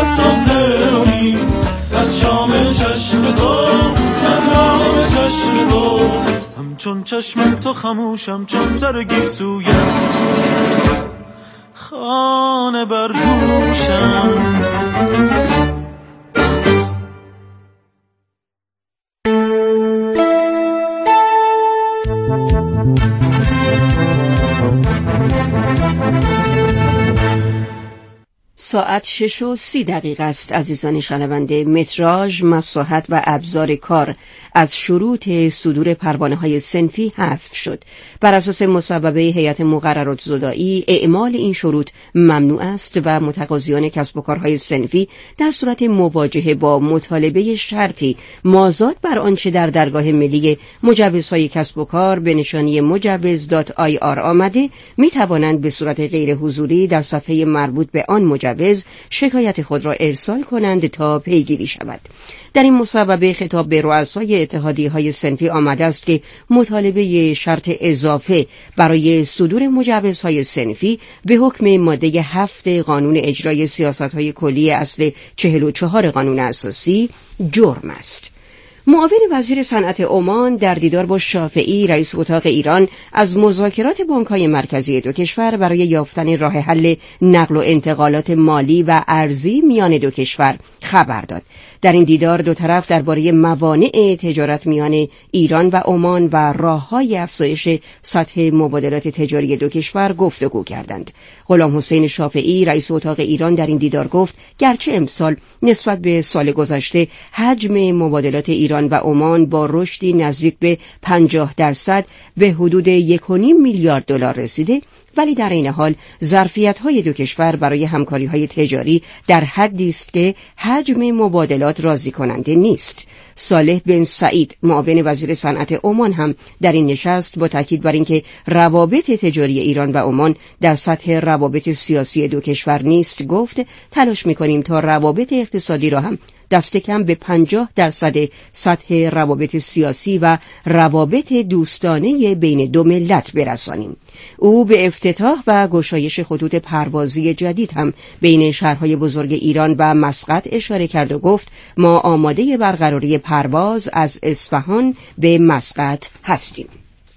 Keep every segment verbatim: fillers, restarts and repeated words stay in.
از صبحانی، از شام چشم تو من نام چشم تو، همچون چشم تو خموشم چون سر گیسویت خانه بر دوشم. ساعت شش و سی دقیقه است. عزیزان شنونده، متراژ، مساحت و ابزار کار از شروط صدور پروانه های صنفی حذف شد. بر اساس مصوبه هیئت مقررات زدایی، اعمال این شروط ممنوع است و متقاضیان کسب و کارهای صنفی در صورت مواجهه با مطالبه شرطی مازاد بر آنچه در درگاه ملی مجوزهای کسب و کار به نشانی مجوز دات آی آر آمده، می توانند به صورت غیر حضوری در صفحه مربوط به آن مجوز شکایت خود را ارسال کنند تا پیگیری شود. در این مصوبه خطاب به رؤسای اتحادیه‌های صنفی آمده است که مطالبه شرط اضافه برای صدور مجوزهای صنفی به حکم ماده هفت قانون اجرای سیاست‌های کلی اصل چهل و چهار قانون اساسی جرم است. معاون وزیر صنعت عمان در دیدار با شافعی رئیس اتاق ایران از مذاکرات بانک‌های مرکزی دو کشور برای یافتن راه حل نقل و انتقالات مالی و ارزی میان دو کشور خبر داد. در این دیدار دو طرف درباره موانع تجارت میان ایران و عمان و راه‌های افزایش سطح مبادلات تجاری دو کشور گفتگو کردند. غلام حسین شافعی رئیس اتاق ایران در این دیدار گفت گرچه امسال نسبت به سال گذشته حجم مبادلات ایران و عمان با رشدی نزدیک به پنجاه درصد به حدود یک و نیم میلیارد دلار رسیده، ولی در این حال ظرفیت‌های دو کشور برای همکاری‌های تجاری در حدی است که حجم مبادلات راضی کننده نیست. صالح بن سعید معاون وزیر صنعت عمان هم در این نشست با تاکید بر اینکه روابط تجاری ایران و عمان در سطح روابط سیاسی دو کشور نیست گفت تلاش می‌کنیم تا روابط اقتصادی را هم دست کم به پنجاه درصد سطح روابط سیاسی و روابط دوستانه بین دو ملت برسانیم. او به افتتاح و گشایش خطوط پروازی جدید هم بین شهرهای بزرگ ایران و مسقط اشاره کرد و گفت ما آماده برقراری پرواز از اصفهان به مسقط هستیم.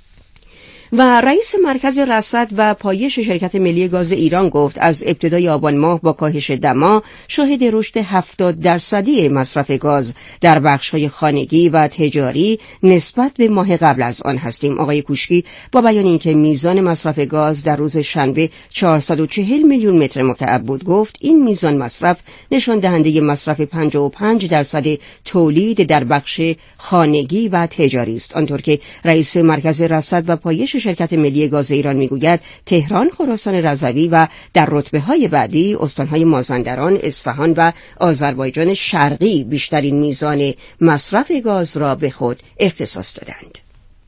و رئیس مرکز رصد و پایش شرکت ملی گاز ایران گفت از ابتدای آبان ماه با کاهش دما شاهد رشد هفتاد درصدی مصرف گاز در بخش‌های خانگی و تجاری نسبت به ماه قبل از آن هستیم. آقای کوشکی با بیان اینکه میزان مصرف گاز در روز شنبه چهارصد و چهل میلیون متر مکعب بود گفت این میزان مصرف نشان دهنده مصرف پنجاه و پنج درصد تولید در بخش خانگی و تجاری است. آنطور که رئیس مرکز رصد و پایش شرکت ملی گاز ایران میگوید تهران، خراسان رضوی و در رتبه‌های بعدی استان‌های مازندران، اصفهان و آذربایجان شرقی بیشترین میزان مصرف گاز را به خود اختصاص دادند.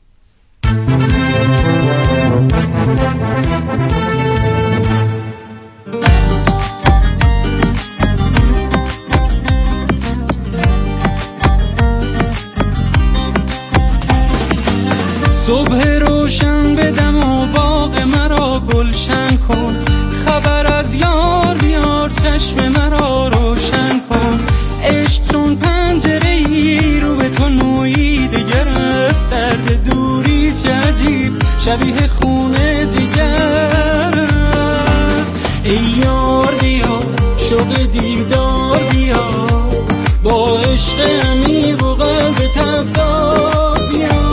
صبح روشن بدم و باغ مرا گلشن کن، خبر از یار بیار چشم مرا روشن کن. عشق چون پنجره ای رو به تو نوعی دگر است، درد دوری چه عجیب شبیه خونه دیگر است. ای یار بیا شوق دیدار بیا، با عشق عمیق و قلب تبدار بیا.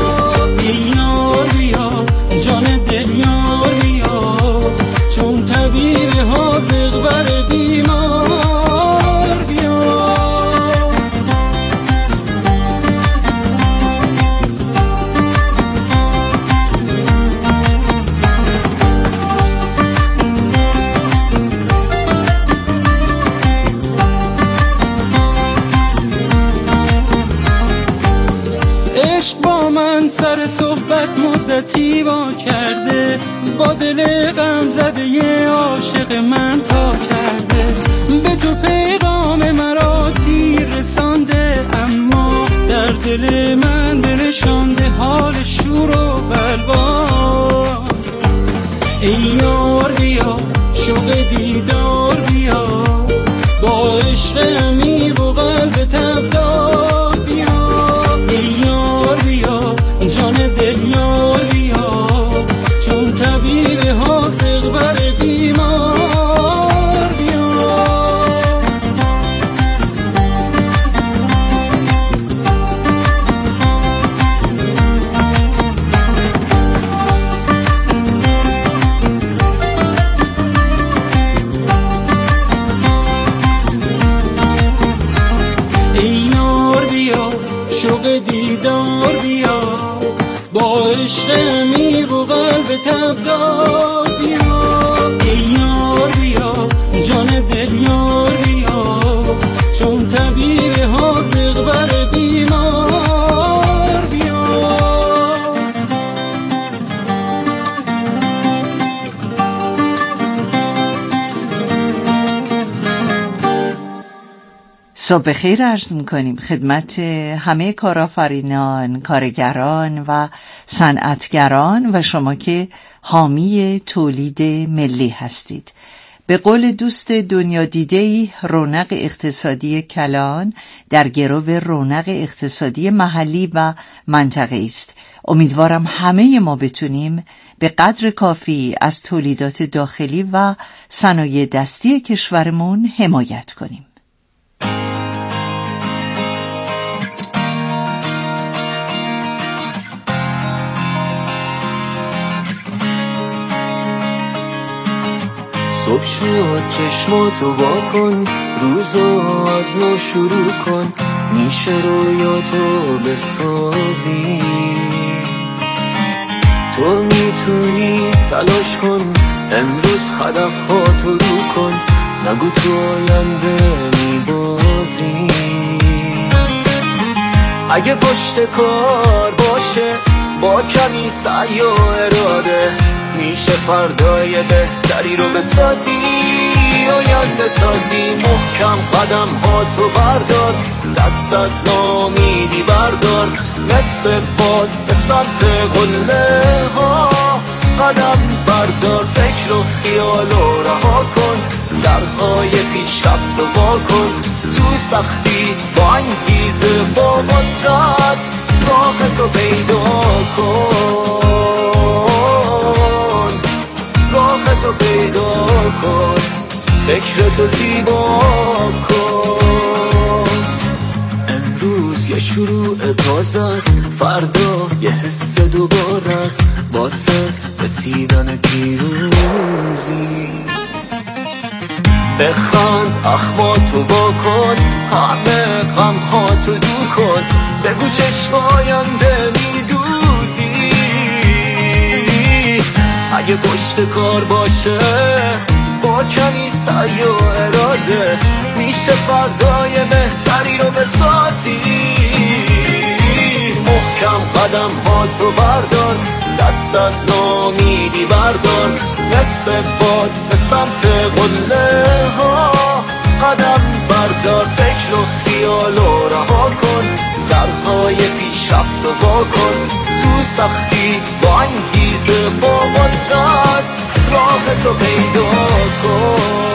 طبیب حاذق بر بیمار بیا. عشق با من سر صحبت مدتی وا کرده، با دل غم زده یه عاشق من تا کرده. به تو پیغام مرا دیر رسانده، اما در دل من بنشانده حال شور و بلوا. ای یار بیا شوق دیدار بیا، با عشق عشق عمیق و قلب تبدار بیا ای یار بیا جان دل یار بیا چون طبیب حاذق بر بیمار بیا ای یار بیا شوق دیدار بیا با عشق عمیق و قلب تبدار بیا ای یار بیا جان دل یار بیا چون طبیب حاذق بر بیمار بیا صبح خیر عرض می‌کنیم خدمت همه کارآفرینان، کارگران و صنعتگران و شما که حامی تولید ملی هستید. به قول دوست دنیا دیده‌ای، رونق اقتصادی کلان در گرو رونق اقتصادی محلی و منطقه‌ای است. امیدوارم همه ما بتونیم به قدر کافی از تولیدات داخلی و صنایع دستی کشورمون حمایت کنیم. صبح شد چشماتو وا کن روزو از نو شروع کن میشه رویاتو بسازی تو میتونی تلاش کن امروز هدفهاتو رو کن نگو تو آینده میبازی اگه پشت کار باشه با کمی سعی و اراده میشه فردای بهتری رو بسازی آینده سازی محکم قدم ها تو بردار دست از ناامیدی بردار مثل باد به سمت قله ها قدم بردار فکر و خیال و رها کن درهای پیشرفت و وا کن تو سختی با انگیزه با قدرت راه تو پیدا کن راه تو پیدا کن فکر تو زیبا کن امروز یه شروع تازه است فردا یه حس دوباره است واسه رسیدن پیروزی بخند اخماتو وا کن همه غمهاتو دور کن بگو چشم آینده میدوزی اگه پشت کار باشه با کمی سعی و اراده میشه فردای بهتری رو بسازی محکم قدم ها تو بردار دست از ناامیدی بردار مثل باد به سمت قله ها قدم بردار فکر و خیال و رها کن درهای پیشرفت و وا کن تو سختی با انگیزه با قدرت راه تو پیدا کن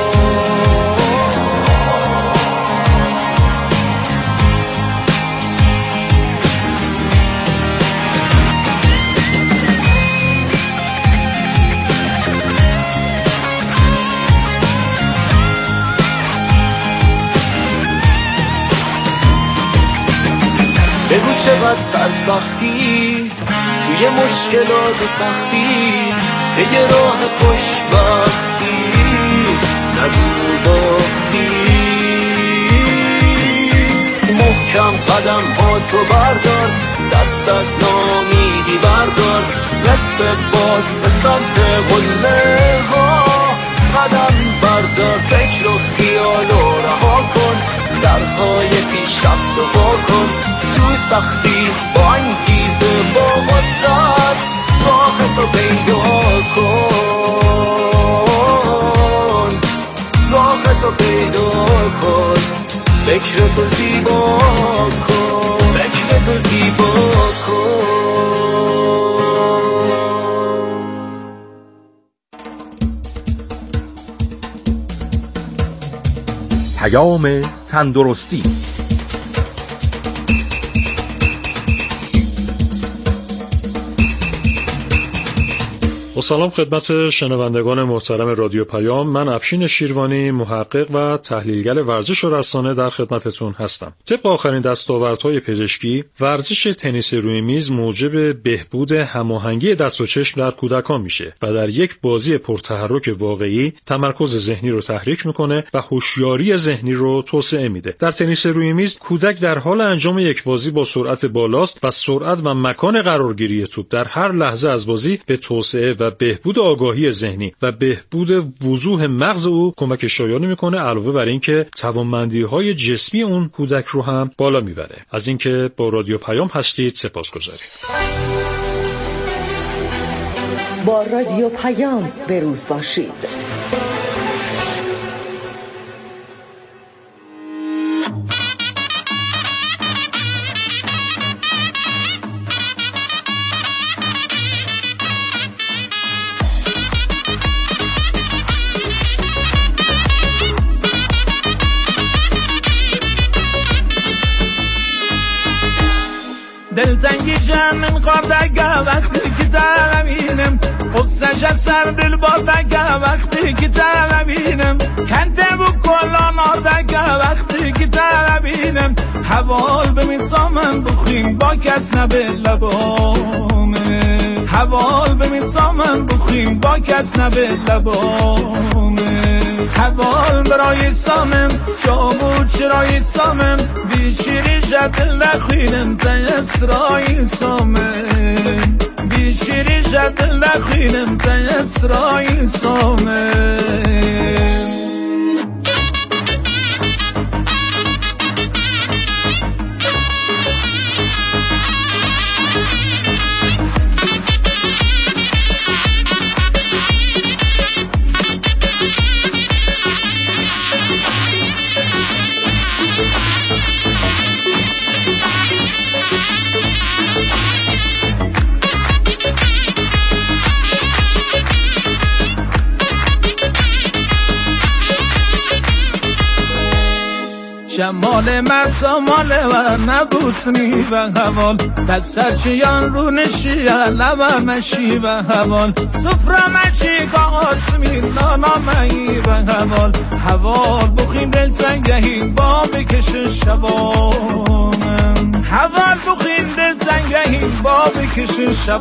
بگو چقدر سرسختی توی مشکلات و سختی به راه خوشبختی نگو باختی محکم قدم ها تو بردار دست از ناامیدی بردار مثل باد به سمت قله ها قدم بردار فکر و خیال و رها کن درهای پیشرفت و وا کن تو سختی با انگیزه با قدرت راه تو پیدا کن راه تو پیدا کن فکر تو زیبا کن فکر تو زیبا کن پیام تندرستی. با سلام خدمت شنوندگان محترم رادیو پیام، من افشین شیروانی، محقق و تحلیلگر ورزش و رسانه در خدمتتون هستم. طبق آخرین دستاوردهای پزشکی، ورزش تنیس روی میز موجب بهبود هماهنگی دست و چشم در کودکان میشه و در یک بازی پرتحرک واقعی تمرکز ذهنی رو تحریک میکنه و هوشیاری ذهنی رو توسعه میده. در تنیس روی میز کودک در حال انجام یک بازی با سرعت بالاست و سرعت و مکان قرارگیری توپ در هر لحظه از بازی به توسعه و بهبود آگاهی ذهنی و بهبود وضوح مغز او کمک شایانی میکنه، علاوه بر اینکه توانمندی‌های جسمی اون کودک رو هم بالا میبره. از اینکه با رادیو پیام هستید سپاسگزاریم. با رادیو پیام به روز باشید. دلتنگی جمع قردگه وقتی که تلمینم قصهش از سر دل باتگه وقتی که تلمینم کنته بو کلان آتگه وقتی که تلمینم حوال به میسامم بخیم با کس نبه لبامه حوال به میسامم بخیم با کس نبه لبامه حوال برای سامم جامو چرای سامم بیشیری جدل نخوینم تا اسرای سامم بیشیری جدل نخوینم تا اسرای سامم. جمال مرسا ماله و نبوسنی و حوال دست سرچیان رو نشیه لبه مشی و حوال سفره مچی که آسمین نانا مهی و حوال حوال بخیم دل تنگهی با بکش شبامم حوال بخیم دل تنگهی با بکش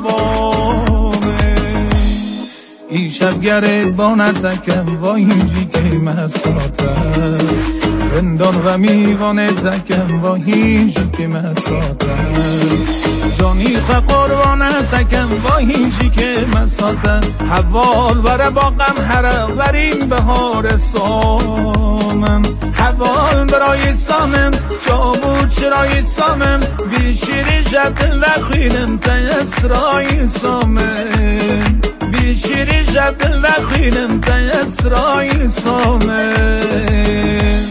شبامم. این شبگره با نزکم با اینجی که مساتم رندان و میوانه زکم با هیچی که مساتم جانی خوا قربانه زکم با هیچی که مساتم حوال وره با غم هره ورین بهار سامم حوال برای سامم جامو چرای سامم بیشیری جبل نخوینم تا اسرای سامم بیشیری جبل نخوینم تا اسرای سامم.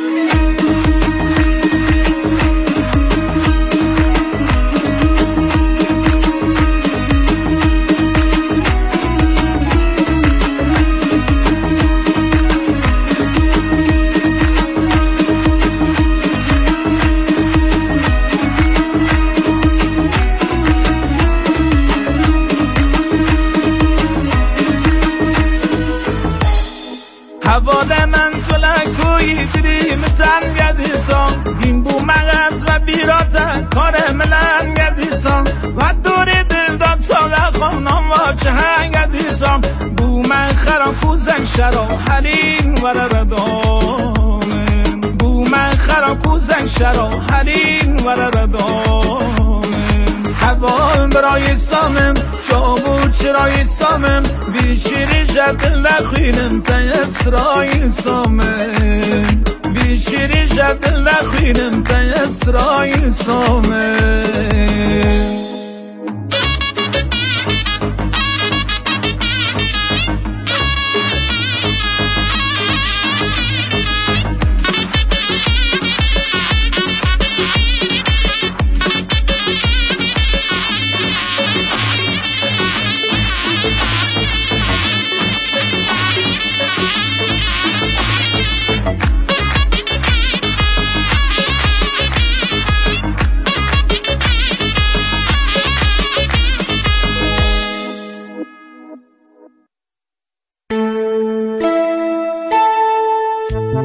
حواله من تو لکوی دریم تن گدیسان این بو مغز و بیراتن کار ملن گدیسان و دوری دل داد ساله خانم و چه هنگ گدیسان بو من خران کوزن شرا حلین و ردامن بو من خران کوزن شرا حلین و ردامن حوال برای سامم جامو چرای سامم بیشیری جبل نخوینم تا اسرای سامم بیشیری جبل نخوینم تا اسرای سامم.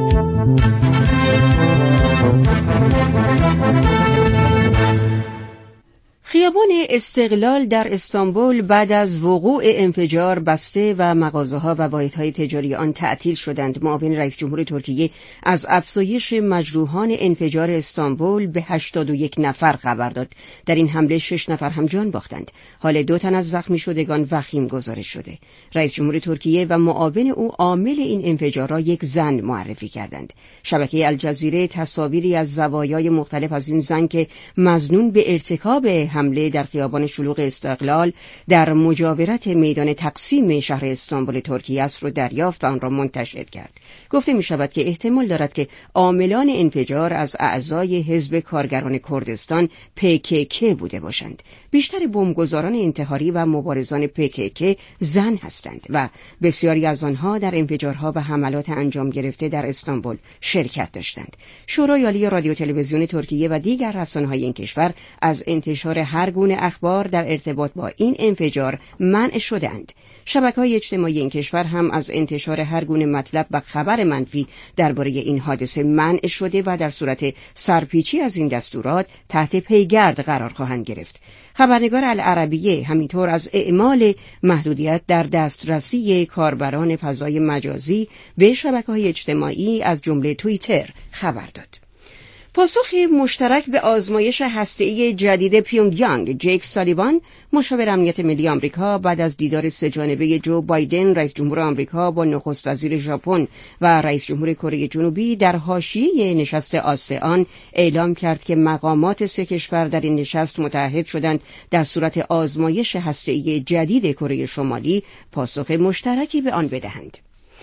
خیابان استقلال در استانبول بعد از وقوع انفجار بسته و مغازه‌ها و واحدهای تجاری آن تعطیل شدند. معاون رئیس جمهور ترکیه از افزایش مجروحان انفجار استانبول به هشتاد و یک نفر خبر داد. در این حمله شش نفر هم جان باختند. حال دو تن از زخمی شدگان وخیم گزارش شده. رئیس جمهور ترکیه و معاون او عامل این انفجار را یک زن معرفی کردند. شبکه الجزیره تصاویری از زوایای مختلف از این زن که مظنون به ارتکاب حمله در خیابان شلوغ استقلال در مجاورت میدان تقسیم شهر استانبول ترکیه است را دریافت و آن را منتشر کرد. گفته می شود که احتمال دارد که عاملان انفجار از اعضای حزب کارگران کردستان پی کی کی بوده باشند. بیشتر بمبگذاران انتحاری و مبارزان پی کی کی زن هستند و بسیاری از آنها در انفجارها و حملات انجام گرفته در استانبول شرکت داشتند. شورای عالی رادیو تلویزیون ترکیه و دیگر رسانه‌های این کشور از انتشار هر گونه اخبار در ارتباط با این انفجار منع شدند. شبکه‌های اجتماعی این کشور هم از انتشار هر گونه مطلب و خبر منفی درباره این حادثه منع شده و در صورت سرپیچی از این دستورات تحت پیگرد قرار خواهند گرفت. خبرنگار العربیه همینطور از اعمال محدودیت در دسترسی کاربران فضای مجازی به شبکه‌های اجتماعی از جمله توییتر خبر داد. پاسخ مشترک به آزمایش هسته‌ای جدید پیونگیانگ، جیک سالیوان، مشاور امنیت ملی آمریکا، بعد از دیدار سه‌جانبه جو بایدن رئیس جمهور آمریکا با نخست وزیر ژاپن و رئیس جمهور کره جنوبی در حاشیه نشست آسئان اعلام کرد که مقامات سه کشور در این نشست متعهد شدند در صورت آزمایش هسته‌ای جدید کره شمالی پاسخ مشترکی به آن بدهند.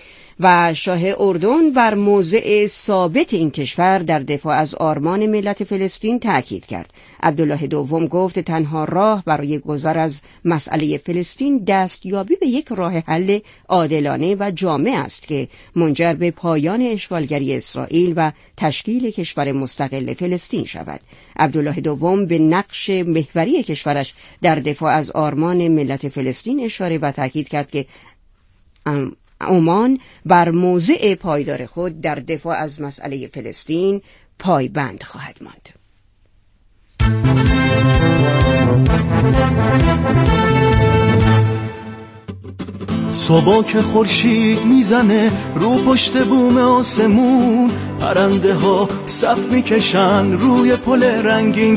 و شاه اردن بر موضع ثابت این کشور در دفاع از آرمان ملت فلسطین تأکید کرد. عبدالله دوم گفت تنها راه برای گذر از مسئله فلسطین دستیابی به یک راه حل عادلانه و جامع است که منجر به پایان اشغالگری اسرائیل و تشکیل کشور مستقل فلسطین شود. عبدالله دوم به نقش محوری کشورش در دفاع از آرمان ملت فلسطین اشاره و تأکید کرد که عمان بر موضع پایدار خود در دفاع از مسئله فلسطین پایبند خواهد ماند. صبح که خورشید میزنه رو پشت بوم آسمون، پرنده ها صف میکشن روی پل رنگین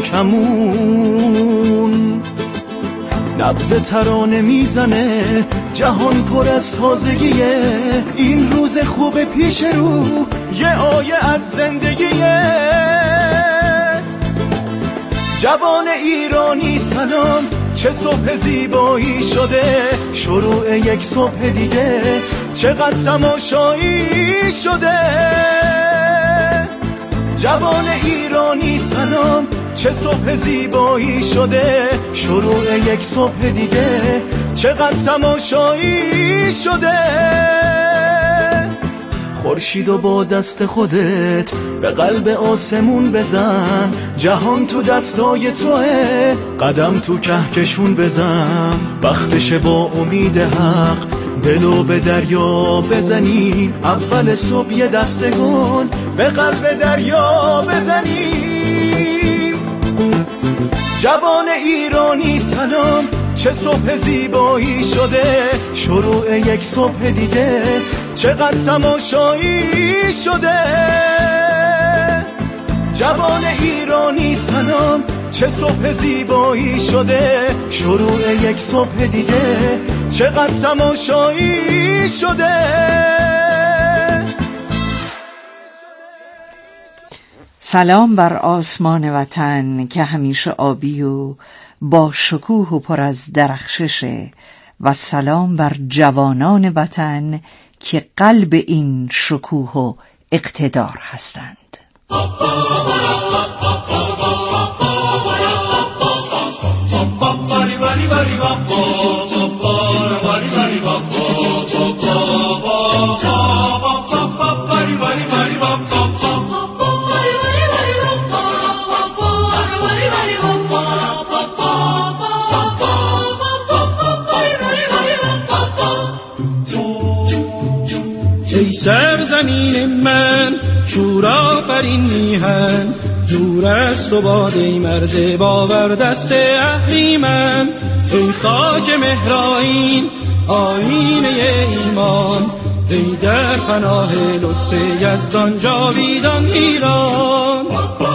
کمون، نبض ترانه میزنه جهان پر از تازگیه، این روز خوب پیش رو یه آیه از زندگیه. جوان ایرانی سلام، چه صبح زیبایی شده، شروع یک صبح دیگه چقدر تماشایی شده. جوان ایرانی سلام، چه صبح زیبایی شده، شروع یک صبح دیگه چقدر تماشایی شده. خورشیدو با دست خودت به قلب آسمون بزن، جهان تو دستای توه، قدم تو کهکشون بزن. وقتشه با امید حق دلو به دریا بزنیم، اول صبح یه دستگون به قلب دریا بزنیم. جوان ایرانی سلام، چه صبح زیبایی شده، شروع یک صبح دیگه چقدر تماشایی شده. جوان ایرانی سلام، چه صبح زیبایی شده، شروع یک صبح دیگه چقدر تماشایی شده. سلام بر آسمان وطن که همیشه آبی و با شکوه و پر از درخششه، و سلام بر جوانان وطن که قلب این شکوه و اقتدار هستند. سرزمین من شورآفرین میهن، دور است و باد ای مرز باور دست اهریمن. ای خاک مهرائین آیینه ایمان، ای در پناه لطف یزدان جاویدان ایران.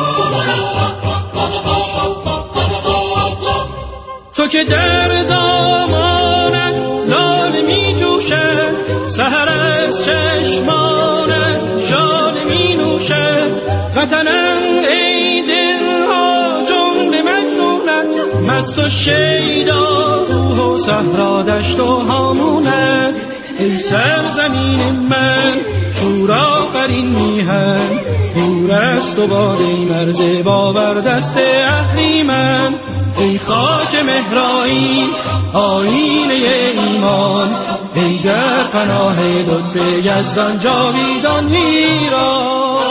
تو که در دامانت لاله می جوشد، سحر از چشمانت ژاله می نوشد. وطنم ای دلها جمله مجنونت، مست و شیدا کوه و صحرا دشت و هامونت. ای سرزمین من شورآفرین میهن، دور است و باد ای مرز باور دست اهریمن. ای خاک مهرائین آیینه ایمان، ای در پناه لطف یزدان جاویدان ایران.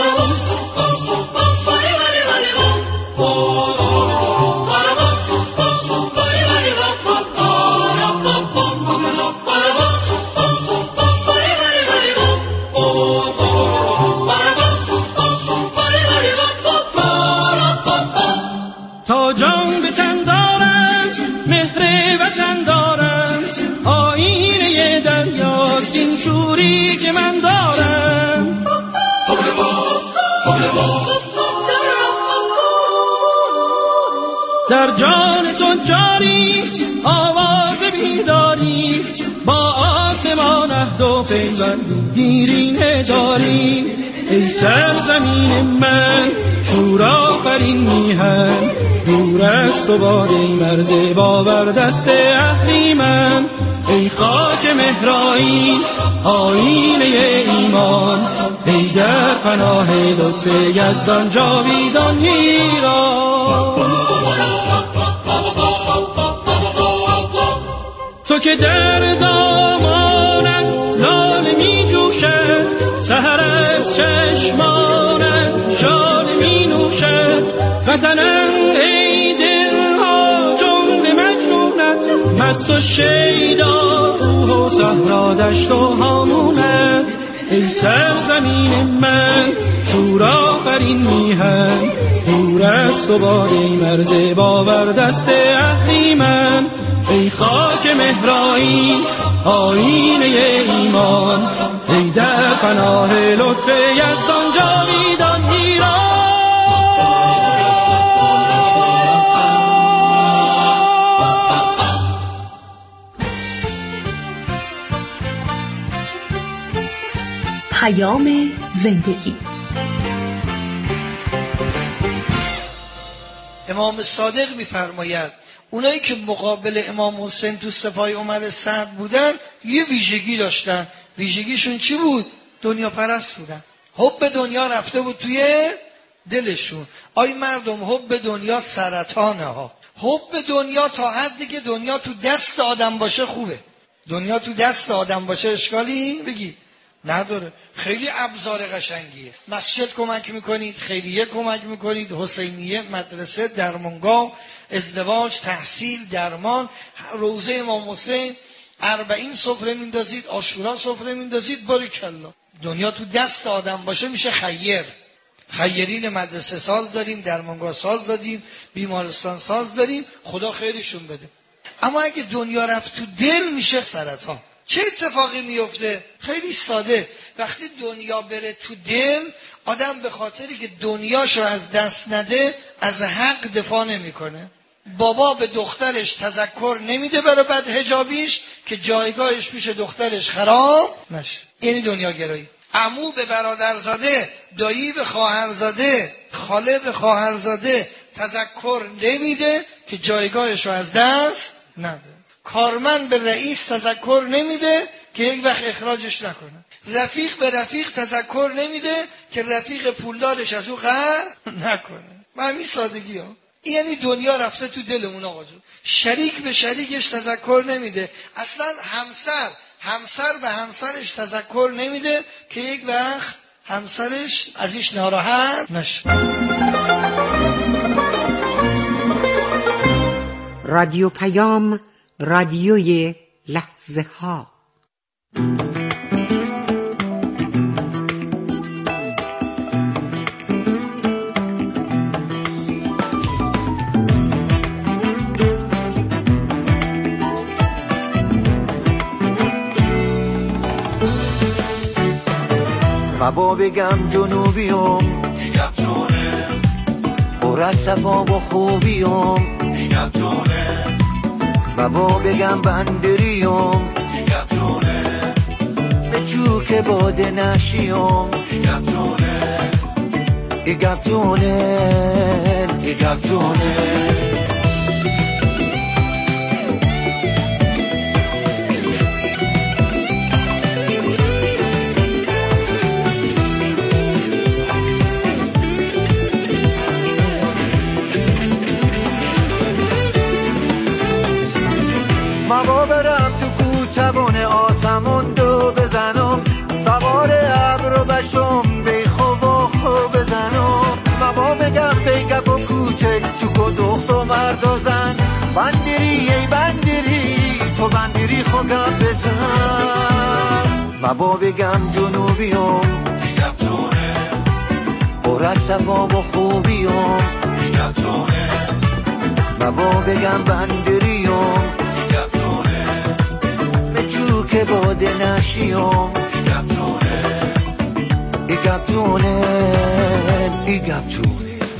تا جان به تن دارم مهر وطن دارم، آیینه دریاست این شوری که من دارم. در جان تو جاری آواز بیداری، با آسمان عهد و پیوند دیرینه داری. ای سرزمین من شورآفرین میهن، دور است و باد ای مرز باور دست اهریمن. ای خاک مهرائین آیینه ایمان، ای در پناه لطف یزدان جاویدان ایران. تو که در دامانت لاله می جوشد، سحر از چشمانت ژاله می نوشد. وطنم ای دلها جمله مجنونت، مست و شیدا کوه و صحرا دشت و هامونت. ای سرزمین من شورآفرین میهن، دور است و باد ای مرز باور دست اهریمن. ای خاک مهرائین آیینه ایمان، ای در پناه لطف یزدان جاویدان ایران. پیام زندگی. امام صادق می‌فرماید اونایی که مقابل امام حسین تو سپاه عمر سعد بودن یه ویژگی داشتن. ویژگیشون چی بود؟ دنیا پرست بودن. حب دنیا رفته بود توی دلشون. آی مردم، حب دنیا سرطانه ها. حب دنیا تا حدی که دنیا تو دست آدم باشه خوبه. دنیا تو دست آدم باشه اشکالی بگی نداره. خیلی ابزار قشنگیه. مسجد کمک میکنید، خیریه کمک میکنید، حسینیه، مدرسه، درمانگاه، ازدواج، تحصیل، درمان، روزه امام حسین، اربعین سفره میندازید، عاشورا سفره میندازید. باریکالله. دنیا تو دست آدم باشه میشه خیر. خیرین مدرسه ساز داریم، درمانگاه ساز داریم، بیمارستان ساز داریم، خدا خیرشون بده. اما اگه دنیا رفت تو دل میشه سرطان. چه اتفاقی میفته؟ خیلی ساده. وقتی دنیا بره تو دل، آدم به خاطری که دنیاشو از دست نده از حق دفاع نمیکنه. بابا به دخترش تذکر نمیده برای بد حجابیش که جایگاهش پیش دخترش خراب نشه. یعنی دنیا گرایی. عمو به برادرزاده، دایی به خواهرزاده، خاله به خواهرزاده تذکر نمیده که جایگاهش رو از دست نده. کارمند به رئیس تذکر نمیده که یک وقت اخراجش نکنه. رفیق به رفیق تذکر نمیده که رفیق پولدارش از او قهر نکنه. به همین سادگی ها. یعنی دنیا رفته تو دلمون آقا جون. شریک به شریکش تذکر نمیده. اصلا همسر همسر به همسرش تذکر نمیده که یک وقت همسرش ازش ناراحت نشه. رادیو پیام، رادیوی لحظه ها. مبا بگم جنوبیوم میگم جونه پر از صفا و خوبیوم میگم جونه مبا بگم بندریوم میگم جونه به چوک باده نشیوم میگم جونه میگم جونه میگم جونه مبا برم تو کوچبون آسمون دو بزنم سوار ابر و بشم بیخو و خو بزنم مبا بگم بیگب و کوچک چوک و دخت و مرد و زن بندری ای بندری تو بندری خو گم بزن مبا بگم جنوبیوم میگم جونه پر از صفا و خوبیوم میگم جونه مبا بگم بندریوم که باده نشیوم میگم جونه میگم جونه میگم جونه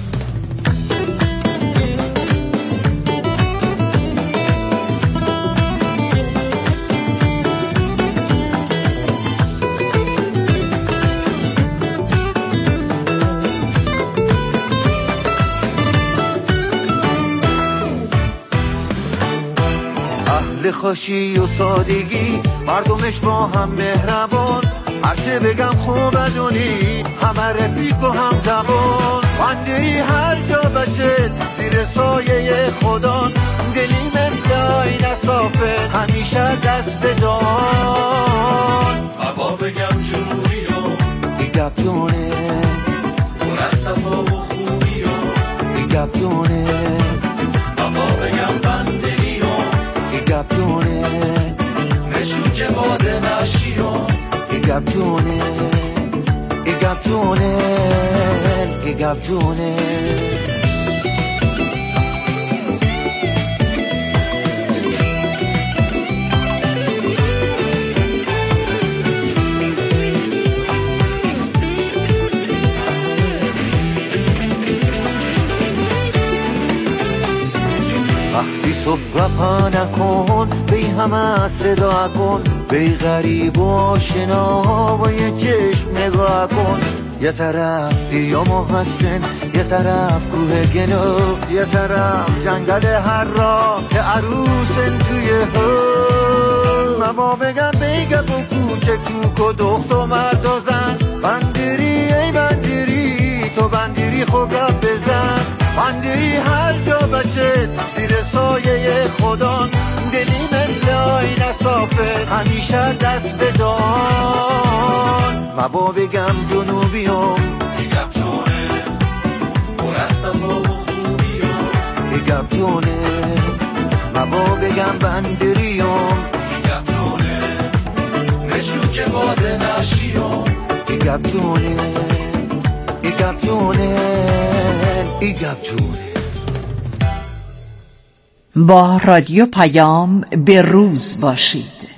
اهل خوشی و سادگی مردمش با هم مهربان هرچه بگم خوب ادونی همه رفیق و هم زبان بندری هر جا بچه زیر سایه خدا دلی مثل آینه صافه همیشه دست بدان مبا بگم جنوبیوم میگم جونه پر از صفا و خوبیوم میگم جونه مبا بگم بندریوم میگم جونه نشون که باده نشیوم میگم جونه میگم جونه میگم جونه وقتی صفره پا نکن بی همه صدا کن بی غریب و آشنا با یه چشم نگاه کن یه طرف دریا محسن یه طرف کوه گنو یه طرف جنگل هر راه که عروسن توی ها مما بگم بیگم و کوچه چوک و دخت و مرد و زن بندری ای بندری تو بندری خوگم بزن بندری هر جا بچه زیر سایه خدا دلی مثل آینه صافه همیشه دست بدان مبا بگم جنوبیوم میگم جونه پر از صفا و خوبیوم میگم جونه مبا بگم بندریوم میگم جونه نشون که باده نشیوم میگم جونه میگم جونه میگم جونه. با رادیو پیام به روز باشید.